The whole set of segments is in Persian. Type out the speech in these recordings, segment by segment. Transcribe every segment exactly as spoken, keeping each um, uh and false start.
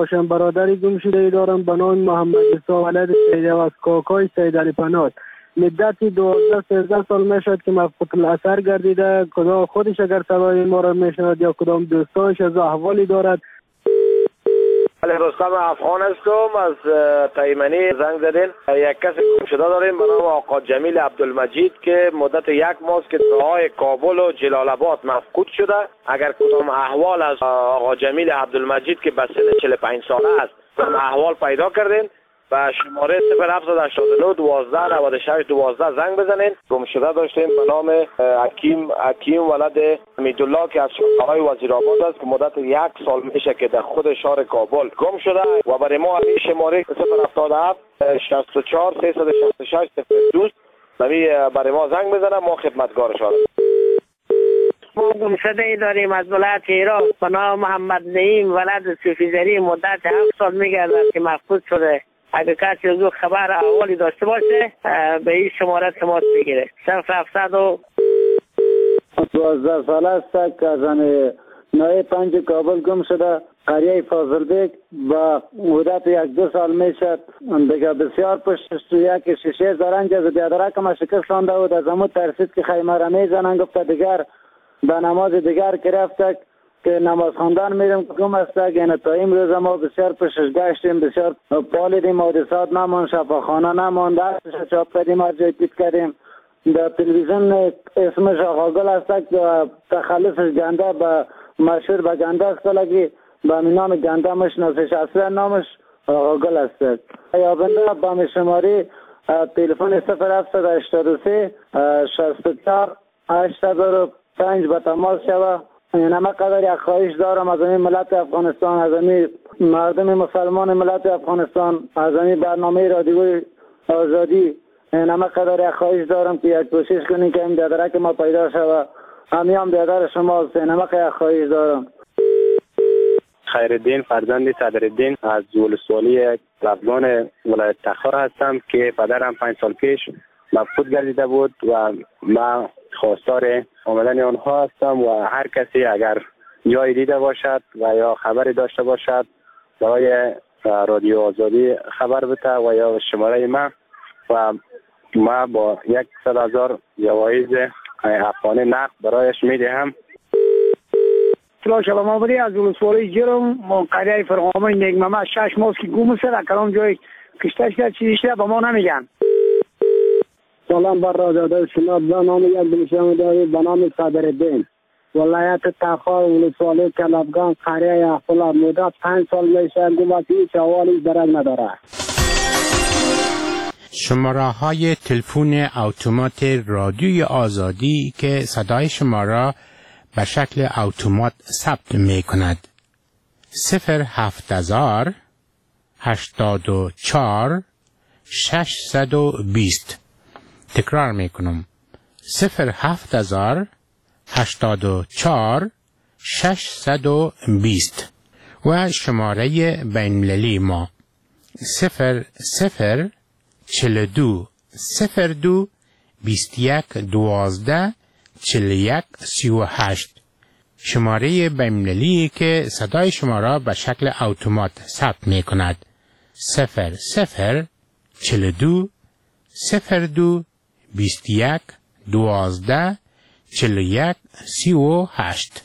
باشم. برادری گم شده ای دارم به نام محمد عیسی ولد سید و از کاکای سید علی پناه. مدتی دوازده سیزده سال میشد که مفقود الاثر گردیده. کدام خودش اگر صدای ما را میشنود یا کدام دوستانش از احوالی دارد. علی رستم افغان هستم از تایمنی. زنگ زدین. یک کسی گم شده داریم به نام آقا جمیل عبدالمجید که مدت یک ماه که راههای کابل و جلال آباد مفقود شده. اگر کدام احوال از آقا جمیل عبدالمجید که به سن چهل و پنج ساله است کدام احوال پیدا کردین و شماره صفر هفت هشت نه دوازده نود و شش دوازده زنگ بزنین. گم شده داشتیم به نام حکیم حکیم ولد حمیدالله که از شهرهای وزیرآباد است که مدت یک سال میشه که در خود شهر کابل گم شده و برای ما این شماره صفر هفت هفت شصت و چهار سیصد و شصت و شش صفر دوست برای ما زنگ بزنه. ما خدمتگار شما. ما گم شده ای داریم از ولایت هرات به نام محمد نعیم ولد صوفیزری مدت هفت سال میگردد که مفقود شده. اگر کسی از او خبر احوالی داشته باشه به این شماره تماس بگیره. صفر هفتصد و دوازده ساله است که از نای پنج کابل گم شده. قریه فاضل بیگ با مدت یک دو سال میشد دیگه بسیار پشت یک شیشه زرنج از بیادرک ما شکست رانده بود. از امو ترسید که خیمه را میزنن. گفت دیگر به نماز دیگر که رفته که نماز خواندن میرم که گم است. یعنی تا امروز ما بسیار پشتش گشتیم، بسیار پالیدیم، حادثات نمان، شفاخانه نمان، درسش چاپ کردیم، هر جای پیت کردیم. در تلویزیون اسمش آقاگل است که تخلصش گنده به مشهور به گنده است کلگی به نام گنده مشناسش. اصلا نامش آقاگل است. یا بنده با می شماری تلفن صفر هفت هشتاد و سه شصت و چهار هشتاد و پنج به تماس شوه. نمه قدر یک خواهش دارم از این ملت افغانستان، از این مردم مسلمان ملت افغانستان، از این برنامه رادیوی آزادی، نمه قدر یک خواهش دارم که یک کوشش کنید که این بیادرک ما پیدا شود. همی هم بیادر شما هست. نمه یک خواهش دارم. خیرالدین فرزند صدرالدین از ولسوالی قبلان ولایت تخار هستم که پدرم پنج سال پیش مفقود گردیده بود و من خواستار آمدن آنها هستم و هر کسی اگر جای دیده باشد و یا خبری داشته باشد برای رادیو آزادی خبر بده و یا شماره ما و ما با یک صد هزار جوایز افغانی نقد برایش میدهم. اطلاع شلام آبادی از ولسوالی جرم قریه فرغامه نگمه شش ماه که گم شده. کلام جای کشتش کرد چیزی شده به ما نمیگن. سلام بر رادیو شما. به نام یک بلشم داری به نام صدرالدین ولایت تخار ولسوالی کلابگان قریه اخلا مدت پنج سال میشه گم است. هیچ احوالی درک نداره. شماره های تلفن اتومات رادیوی آزادی که صدای شما را به شکل اتومات ثبت می کند. صفر هفت هزار هشتاد و چهار ششصد و بیست. تکرار می کنم. صفر هفت هزار هشتاد و چهار ششصد و بیست و شماره بین‌المللی ما صفر صفر چهل و دو صفر دو بیست و یک دوازده چهل و یک سی و هشت. شماره بین‌المللی که صدای شما را به شکل اتومات ثبت می کند. صفر صفر چهل و دو صفر دو بیست و یک دوازده چهل و یک سی و هشت.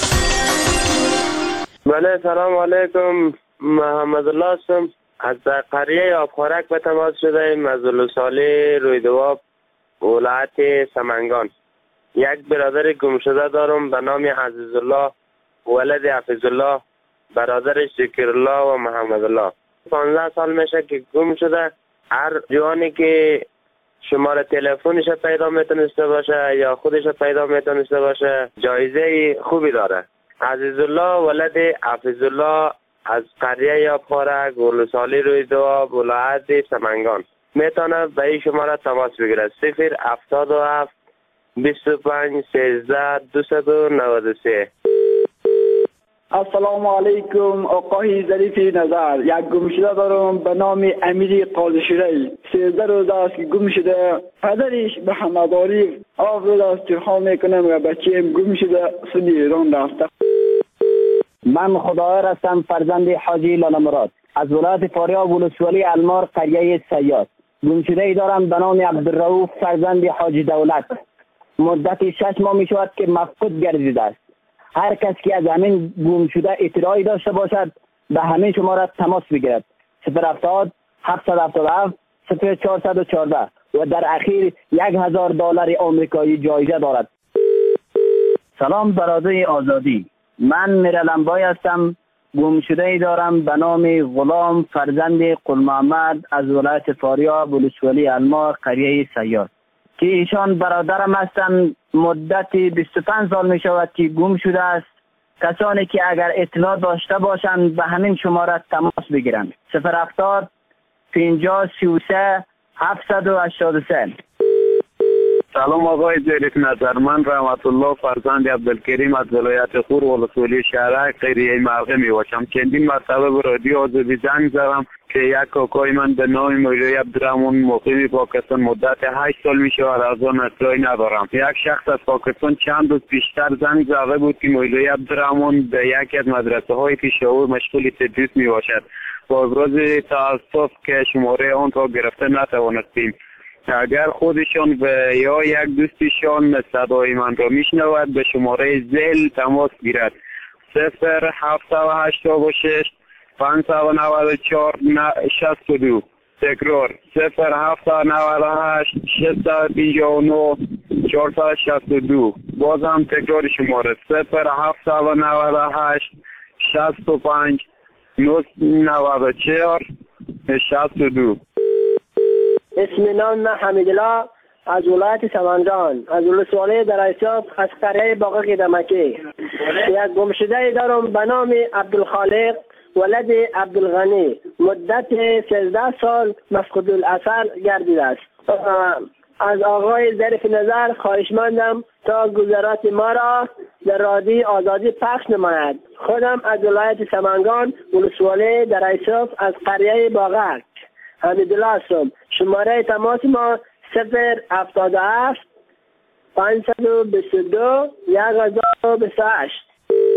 بله سلام علیکم. محمد الله هستم از قریه آبخورک به تماس شده ایم از ولسوالی رویدواب ولایت سمنگان. یک برادر گم شده دارم به نام عزیزالله ولد حفیظالله، برادرش ذکرالله و محمد الله. پانزده سال میشه که گم شده. هر جوانی که شماره تلفنش پیدا میتونسته باشه یا خودش پیدا میتونسته باشه جایزه خوبی داره. عزیزالله ولد حفیظالله از قریه آبخورک ولسوالی رویدواب ولایت سمنگان میتونه به این شماره تماس بگیره. صفر هفتاد و هفت بیست و پنج سیزده دویست و نود و سه. السلام علیکم. آقای ظریفی نظر. یک گم شده دارم به نام امیری قاضیشوری. سیزده روز است که گم شده. پدرش به حمداری آف روز است ترخان میکنم و بچه هم گم شده سوی ایران رفته. من خدایر هستم، فرزند حاجی لاله مراد از ولایت فاریاب ولسوالی المار قریه سیاد. گمشده ای دارم به نام عبدالرؤوف فرزند حاجی دولت. مدت شش ماه می شود که مفقود گردیده است. هر کس که از همین گمشده اطلاعی داشته باشد به همین شماره تماس بگیرد. صفر هفتاد هفتصد و هفتاد و هفت صفر چهارصد و چهارده و در اخیر یک هزار دلار آمریکایی جایزه دارد. سلام برادر آزادی، من میرلمبای هستم. گمشده ای دارم به نام غلام فرزند قل محمد از ولایت فاریاب ولسوالی المار قریه سیاد که ایشان برادرم هستند. مدت بیست و پنج سال می شود که گم شده است. کسانی که اگر اطلاع داشته باشند به همین شماره تماس بگیرند. صفر هفتاد پنجاه سی و سه هفتصد و هشتاد و سه. سلام آقای جلیف نظر، من رحمت الله فرزند عبدالکریم از ولایت خور ولسوالی شهرک قریه مرغه می باشم. چندین مرتبه به رادیو آزادی زنگ زدم که یک کاکای من به نام مولوی عبدالرحمن مقیم پاکستان مدت هشت سال می شود از آن اطلاعی ندارم. یک شخص از پاکستان چند روز پیشتر زنگ زده بود که مولوی عبدالرحمن به یکی از مدرسه های پیشاور مشغول تدریس می باشد. با ابراز تاسف که شماره آن را گرفته نتوانستیم. اگر خودشان و یا یک دوستشان صدای من را میشنود به شماره زل تماس گیرد. صفر هفت هشت شش پنج نود و چهار شصت و دو. تکرار صفر هفت نود و هشت شش پنجاه و نه چهارصد و شصت و دو. بازم تکرار شماره صفر هفت نود و هشت شصت و پنج نود و چهار شصت و دو. اسم نام من حمیدالله از ولایت سمنگان از ولسوالی درایساب از قریه باغ دمکی. یک گمشده دارم به نام عبدالخالق ولد عبدالغنی. مدت سیزده سال مفقود الاثر گردیده است. از آقای ظریف نظر خواهشمندم تا گزارات ما را در رادیو آزادی پخش نماید. خودم از ولایت سمنگان ولسوالی درایساب از قریه باغ حمیدالله هستم. شماره تماس ما صفر هفتاد و هفت پانصد و بیست و دو یک هزار و بیست و هشت.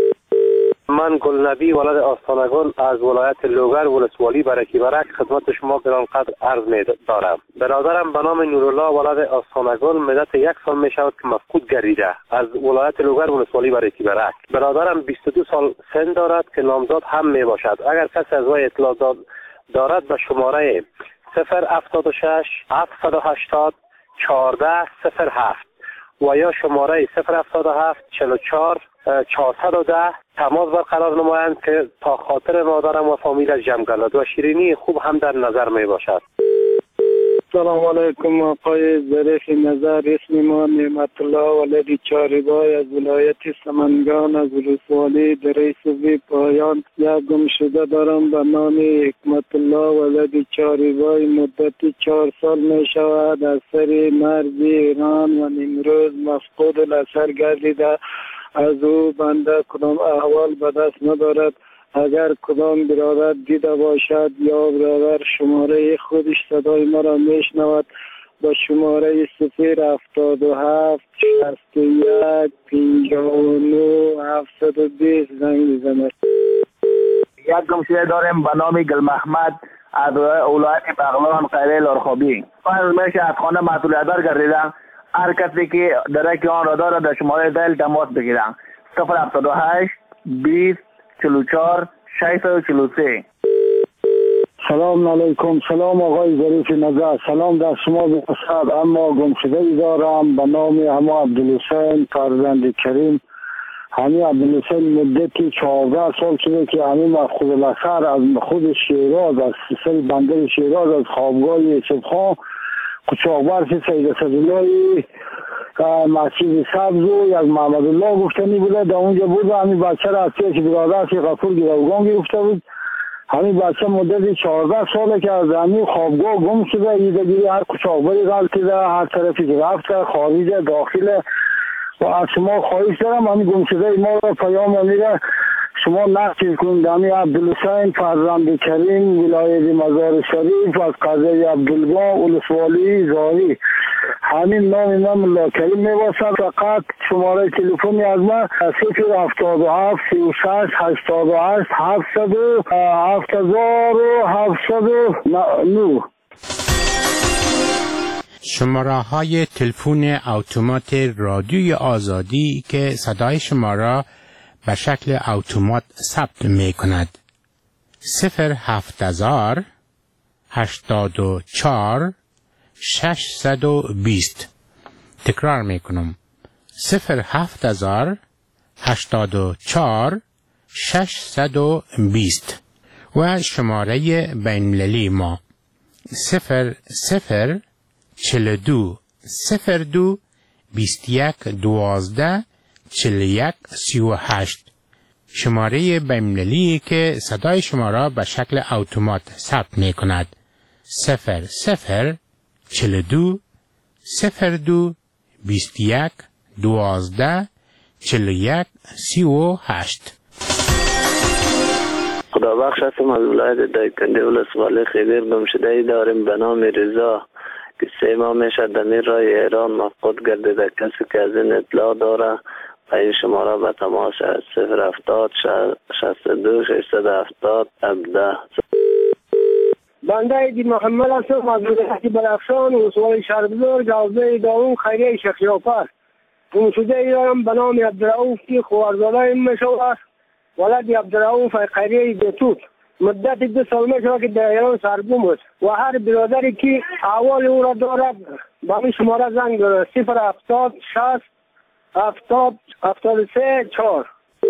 من گلنبی ولد آستانگل از ولایت لوگر ولسوالی برکی برک خدمت شما گرانقدر عرض می دارم. برادرم به نام نورالله ولد آستانگل مدت یک سال می شود که مفقود گردیده از ولایت لوگر ولسوالی برکی برک. برادرم بیست و دو سال سن دارد که نامزاد هم می باشد. اگر کسی از وی اطلاع دارد به شماره صفر هفتاد و شش هفتصد و هشتاد چهارده صفر هفت و یا شماره صفر هفتاد و هفت چهل و چهار چهارصد و ده تماس برقرار نمایند که تا خاطر مادرم و فامیل جمع گردد و شیرینی خوب هم در نظر می باشد. سلام علیکم آقای ظریف نظر، اسم ما نعمت الله ولدی چاریبای از ولایت سمنگان از ولسوالی درایسوی پایان. یک گمشده دارم به نام حکمت الله ولدی چاریبای. مدت چهار سال می شود از سر مرز ایران و نیمروز مفقود الاثر گردیده. از او بنده کدام احوال به دست ندارد. اگر کدام برادر دیده باشد یا برادر شماره خودش صدای ما را میشنود با شماره صفر هفتاد و هفت شصت و یک پنجاه و نه هفتصد و بیست زنگ بزند. یک گمشده داریم به نام گل محمد از ولایت بغلان قریه لارخابی. از میشه از خانه مسئولیت دار گردیدن. هر کسی که درک آن را دارد در شماره دل تماس بگیرن. صفر هفتاد و هشت بیست چهل و چهار شصت و چهل و سه. سلام علیکم. سلام آقای ظریف نظر، سلام در شما بخصد. اما گمشده ای دارم به نام اما عبدالحسین فرزند کریم. همین عبدالحسین مدتی چهارده سال شده که همین مفقود الاثر از خود شیراز از سر بندر شیراز از خوابگاه یوسف خان قاچاقبر سید اسدالله مسجد سبز و یک محمد الله گفتنی بوده در اونجا بود و همین بچه را از که برادر سی غفور گروگان گرفته بود. همین بچه مدت چهارده ساله که از همین خوابگاه گم شده. ایدگیری هر قاچاقبری غلطیده، هر طرفی که رفته خارج داخل. و از شما خواهش دارم همین گم شده ما را پیام میره شما نقل کنید. همین عبدالحسین فرزند کریم ولایت مزار شریف از قضیه عبدالبا ولسوالی زاری همین نام من ملا کریم میباشد. فقط شماره تلفنی از من صفر هفتاد و هفت سی و شش هشتاد و هشت هفتصد و هفت هزار و هفتصد و نه. شماره های تلفن اتومات رادیوی آزادی که صدای شما را به شکل اتومات ثبت می کند: صفر هفت هزار هشتاد و چهار ششصد و بیست. تکرار می کنم: صفر هفت هزار هشتاد و چهار ششصد و بیست. و شماره بین‌المللی ما صفر صفر چهل و دو صفر دو بیست و یک دوازده چهل و یک سی و هشت. شماره بین‌المللی که صدای شما را به شکل اتومات ثبت می کند: صفر صفر چهل و دو صفر دو بیست و یک دوازده چهل و یک سی و هشت. خدا بخش هستم از ولایت دایکنده ولسوالی خیبر گمشده‌ای داریم به نام رضا که سه ماه میشد در راه ایران مفقود گردیده. کسی که از این اطلاع داره و این شماره به تماس صفر هفتاد شصت و دو ششصد و هفتاد هفده. بنده ایدی محمد هستم از ولایت بدخشان ولسوالی شهر بزرگ حوزه دارون خیریه شخیاپر. گمشده‌ای دارم به نام عبدالرؤوف که خوارزاده میشود ولد عبدالرؤوف خیریه بیتوت. مدت دو سال میشه که در ایران سرگم است و هر برادری که احوال او را دارد به این شماره زنگ دارد: صفر هفتاد شصت هفتاد هفتاد و سه چهار.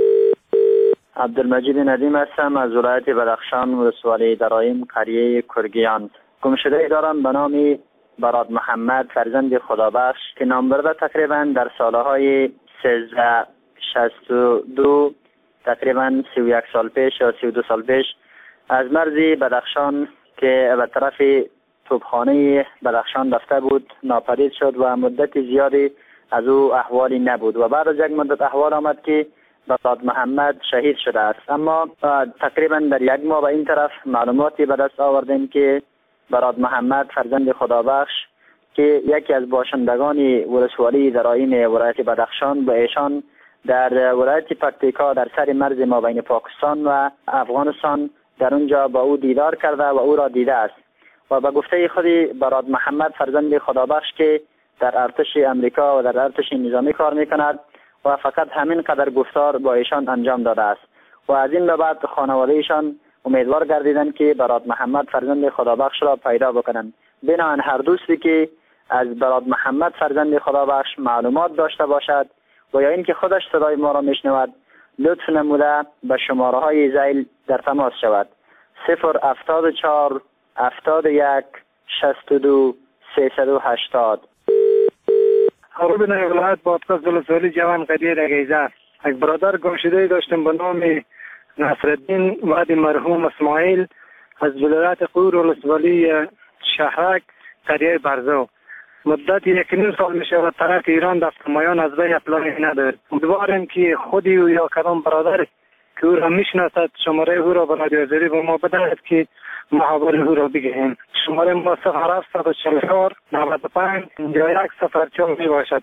عبدالمجید ندیم هستم از ولایت بدخشان ولسوالی درایم قریه کرگیان. گمشده‌ای دارم به نام براد محمد فرزند خدابخش که نام برده تقریبا در سالهای سیزده شصت و دو تقریبا سی و یک سال پیش یا سی و دو سال پیش از مرز بدخشان که به طرف توپخانه بدخشان رفته بود ناپدید شد و مدت زیادی از او احوالی نبود و بعد از یک مدت احوال آمد که براد محمد شهید شده است. اما تقریبا در یک ماه به این طرف معلوماتی به دست آوردیم که براد محمد فرزند خدابخش که یکی از باشندگان ولسوالی درایم ولایت بدخشان به ایشان در ولایت پکتیکا در سر مرز ما بین پاکستان و افغانستان در اونجا با او دیدار کرده و او را دیده است و به گفته خودی براد محمد فرزند خدابخش که در ارتش امریکا و در ارتش نظامی کار میکند و فقط همین قدر گفتار با ایشان انجام داده است و از این به بعد خانواده ایشان امیدوار گردیدند که براد محمد فرزند خدابخش را پیدا بکنند. بنابراین هر دوستی که از براد محمد فرزند خدابخش معلومات داشته باشد و یا اینکه خودش صدای ما را میشنود لطف نموده به شماره های ذیل در تماس شود: صفر هفتاد و چهار هفتاد و یک شصت و دو سیصد و هشتاد. خروب در ولایت بادغیس ولسوالی جوان قریه رگیزه. یک برادر گمشده‌ای داشتم به نام نصرالدین ولد مرحوم اسماعیل از ولایت غور ولسوالی شهرک قریه برزو. مدت یک نیم سال میشه و طرف ایران دستمایان از وی اطلاعی ندارد. امیدوارم که خودی و یا کدام برادر که او را میشناسد شماره او را به رادیو آزادی به ما بدهد که محاور او را بگیریم. شماره ما صفر هفت چهل و چهار نود و پنج پنجاه و یک صفر چهار می باشد.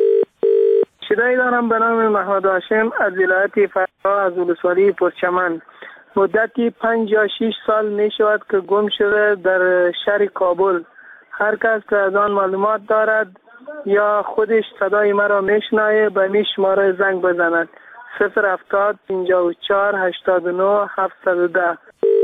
شده‌ای دارم به نام محمد هاشم از ولایت فرا از ولسوالی پرچمن. مدتی پنج یا شش سال می شود که گم شده در شهر کابل. هر کس که از آن معلومات دارد یا خودش صدای مرا میشنوه به می شماره زنگ بزند: صفر هفتاد پنجاه و چهار هشتاد و نه هفتصد و ده.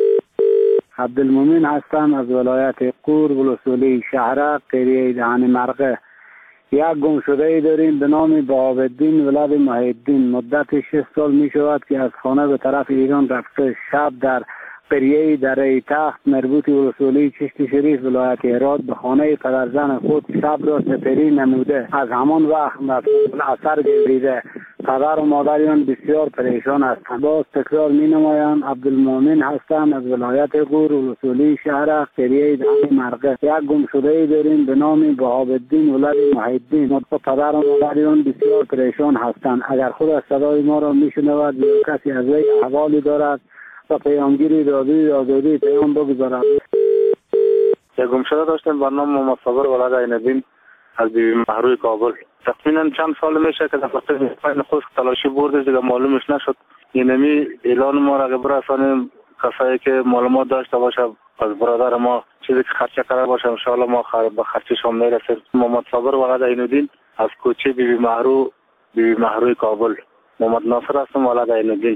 عبدالمومن هستم از ولایت غور ولسوالی شهرک قریه دهن مرغه. یک گمشده‌ای داریم به نام بهاءالدین ولد محی‌الدین. مدت شش سال می شود که از خانه به طرف ایران رفته. شب در قریه دره تخت مربوط ولسوالی چشت شریف ولایت هرات به خانه پدرزن خود شب را سپری نموده. از همان وقت اثر گردیده. پدر و مادریان بسیار پریشان هستند. باز تکرار می نمایم عبدالمومن هستم از ولایت غور ولسوالی شهرک قریه دهن مرغه. یک گمشده‌ای داریم به نام بهاءالدین ولد محی‌الدین. پدر و مادریان بسیار پریشان هستند. اگر خود از صدای ما را میشنود یا کسی از وی احوالی دارد و پیامگیری رادیوی آزادی پیام بگذارد. یک گمشده داشتیم به نام محمد صابر ولد عین‌الدین از بیبی مهروی کابل. تقریبا چند سال میشه که در فقط خود تلاشی بردش دیگه معلومش نشد. اینمی اعلان ما را برسانیم کسایی که معلومات داشته باشه از برادر ما چیزی که خرچه کرده باشه ان شاء الله ما خر... به خرچش هم میرسیم. محمد صابر ولد عینالدین از کوچه بیبی مهرو بیبی مهروی کابل. محمد ناصر هستم ولد عینالدین.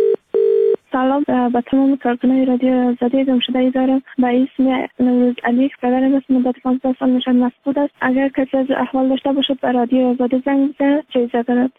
سلام به تمام کارکنان رادیو آزادی گمشده دارم. به اسم نوروز علی پدرم است. مدت پانزده سال نشان مسعود است. اگر کسی از احوال داشته باشد به رادیو آزادی زنگ بزنه چه اجازه دارد.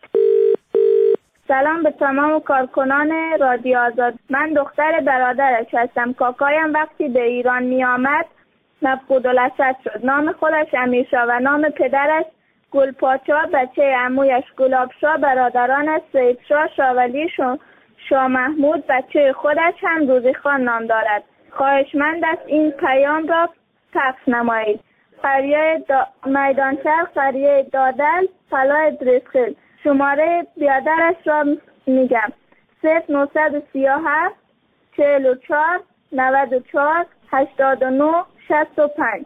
سلام به تمام کارکنان رادیو آزاد. من دختر برادرش هستم. کاکایم وقتی به ایران می آمد مفقود الاسد شد. نام خودش امیرشاه و نام پدرش گلپاچا، بچه عمویش گلابشاه، برادرانش سیدشاه، شاولی شد. شاه محمود بچه خودش هم روزیخان نام دارد. خواهشمند است این پیام را پخش نمایید. قریه دا... میدانشهر، قریه دادل، فلای دریسخیل. شماره بیادرش را میگم: صفر نهصد و سی و هفت چهل و چهار نود و چهار هشتاد و نه شصت و پنج.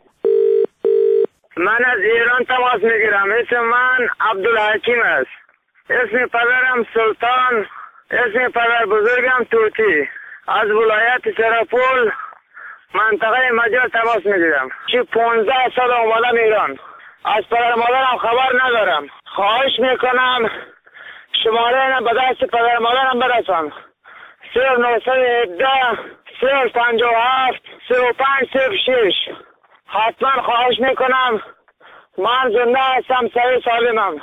من از ایران تماس میگیرم. اسم من عبدالحکیم است. اسم پدرم سلطان، اسم پدر بزرگم توتی. از ولایت سرپول منطقه مجار تماس میگیرم. چی پونزده سال اومدم ایران. از پدر مادرم خبر ندارم. خواهش میکنم شماره به دست پدر مادرم برسان. صفر نهصد و هفده صفر پنجاه و هفت صفر پنج صفر شش. حتما خواهش میکنم. من زنده هستم، صحیح سالمم.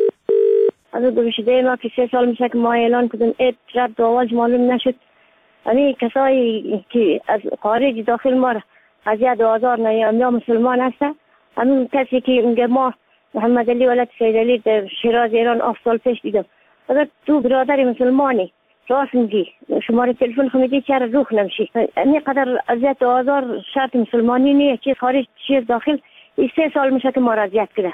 از گوشیده ما که سه سال میشه که ما اعلان کردیم اید رد دواج معلوم نشد. یعنی کسایی که از خارج داخل ما را اذیت و آزار نمی‌کنند یا مسلمان هستند. همون کسی که اونجا ما محمد علی ولد سید علی در شیراز ایران آف سال پیش دیدم. اگر تو برادر مسلمانی راست میگی شماره تلفن خمیدی چرا روح نمیشی. این قدر اذیت و آزار شرط مسلمانی نیست. چیز خارج چیز داخل. این سه سال میشه که ما را اذیت کرده.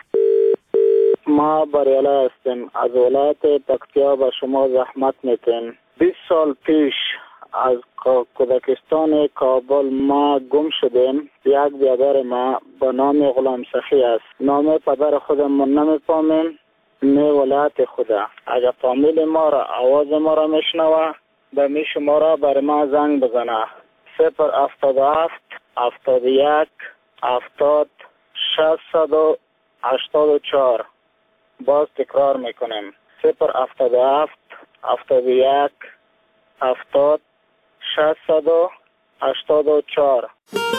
ما بریاله هستیم. از ولایت پکتیا به شما زحمت میتیم. بیست سال پیش از کودکستان کابل ما گم شدیم. یک برادر ما به نام غلام سخی است. نام پدر خودمون نمیفهمیم نه ولایت خدا. اگر فامیل ما را آواز ما را میشنوه به می شماره بر ما زنگ بزنه: صفر هفتاد و هفت هفتاد و یک هفتاد ششصد و هشتاد و چهار. باز تکرار میکنیم: صفر هفتاد و هفت هفتاد و یک هفتاد ششصد و هشتاد و چهار.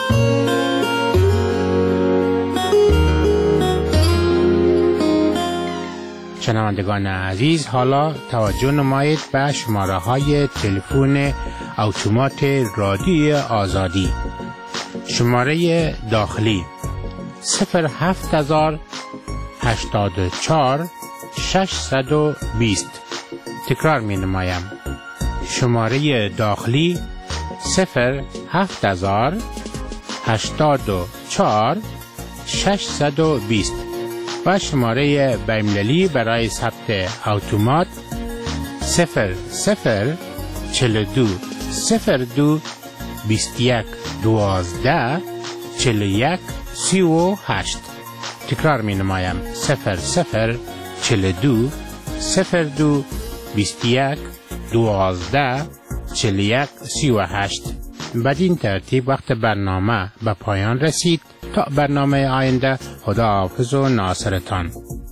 شنوندگان عزیز، حالا توجه نمایید به شماره های تلفن اتومات رادیوی آزادی. شماره داخلی صفر هفت هزار هشتاد و چهار ششصد و بیست. تکرار می نمایم: شماره داخلی صفر هفت هزار هشتاد و چهار ششصد و بیست و شماره بین‌المللی برای ثبت اتومات صفر صفر چهل و دو صفر دو بیست و یک دوازده چهل و یک سی و هشت. تکرار می نمایم: صفر صفر چهل و دو صفر دو بیست و یک دوازده چهل و یک سی و هشت. بدین ترتیب وقت برنامه به پایان رسید. تا برنامه آینده، خداحافظ و ناصرتان.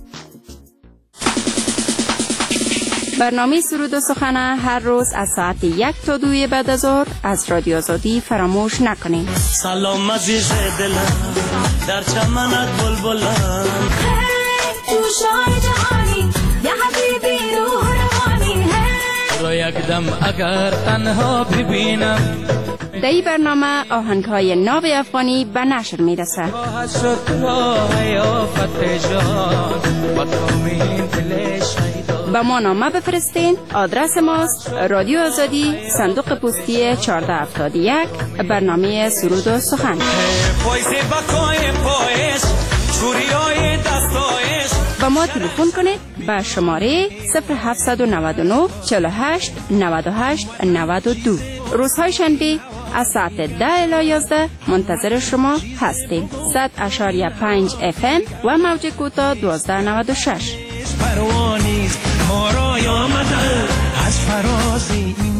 برنامه سرود و سخنه هر روز از ساعت یک تا دوی بعد از ظهر از رادیو آزادی فراموش نکنید. سلام عزیز دلم، در چمنت بلبلم، تو شای جهانی یا حبیبی روح روانی، را یک دم اگر تنها ببینم. در این برنامه آهنگ‌های ناب افغانی به نشر میرسه. با ما نامه بفرستین. آدرس ماست رادیو آزادی، صندوق پستی چهارده هفتاد و یک، برنامه سرود و سخن. با ما تلفن کنید به شماره صفر هفت نه نه چهل و هشت نود و هشت نود و دو. روزهای شنبه از ساعت ده الی یازده منتظر شما هستیم. صد اشاریه پنج اف ام و موج کوتاه دوازده نود و شش. پروانیز ما را آمده از فرازی